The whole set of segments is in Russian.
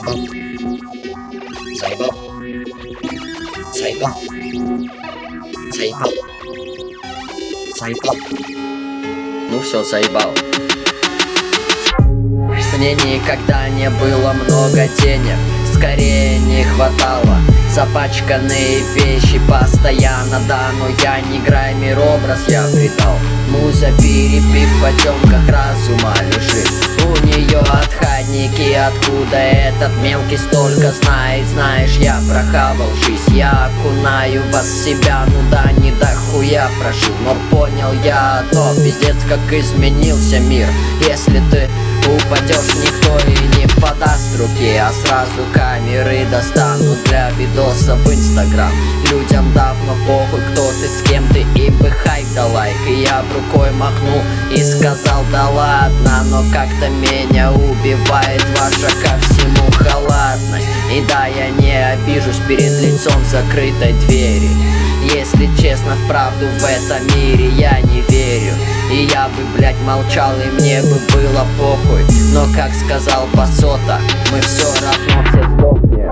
Заебал. Заебал. Заебал. Заебал. Заебал. Ну все, заебал. Мне никогда не было много денег, скорее не хватало. Запачканные вещи постоянно, да, но я не граймер, образ я придал. Муза, перепив в потемках разума лежит. У нее отходники, откуда этот мелкий столько знает. Знаешь, я прохавал жизнь, я окунаю вас в себя. Ну да, не дохуя прожил, но понял я одно: пиздец, как изменился мир. Если ты упадешь, никто и не подаст руки, а сразу камеры достанут для видоса в Инстаграм. Людям давно похуй, кто ты, с кем ты, им бы хайп да лайк. И я б рукой махнул и сказал: да ладно. Но как-то меня убивает ваша ко всему халатность. И да, я не обижусь перед лицом закрытой двери. Если честно, вправду в этом мире я не верю. И я бы, блядь, молчал, и мне бы было похуй. Но, как сказал Басота, мы все равно все сдохнем.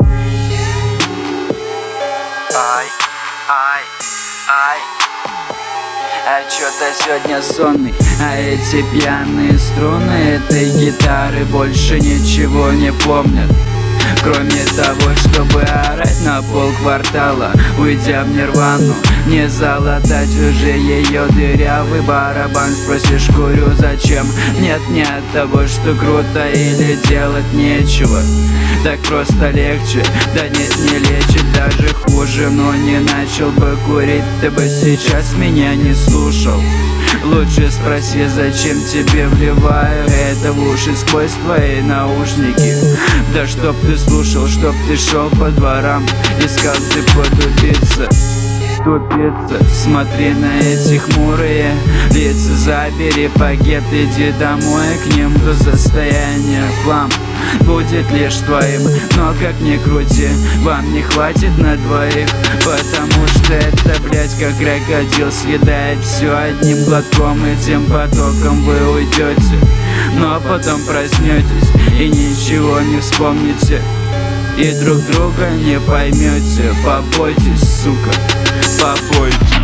Ай, ай, ай. А чё-то сегодня сонный, а эти пьяные струны этой гитары больше ничего не помнят, кроме того, чтобы орать на полквартала, уйдя в нирвану. Не залатать уже ее дырявый барабан. Спросишь, курю, зачем? Нет, не от того, что круто или делать нечего. Так просто легче, да нет, не лечит, даже хуже. Но не начал бы курить, ты бы сейчас меня не слушал. Лучше спроси, зачем тебе вливаю это в уши сквозь твои наушники. Да чтоб ты слушал, чтоб ты шел по дворам, искал ты потупиться. Тупица, смотри на эти хмурые лица, забери пакет, иди домой, к ним до состояния хлам будет лишь твоим. Но как ни крути, вам не хватит на двоих, потому что это, блядь, как крокодил съедает все одним глотком. Этим потоком вы уйдете, но потом проснетесь и ничего не вспомните, и друг друга не поймете. Побойтесь, сука, побойтесь.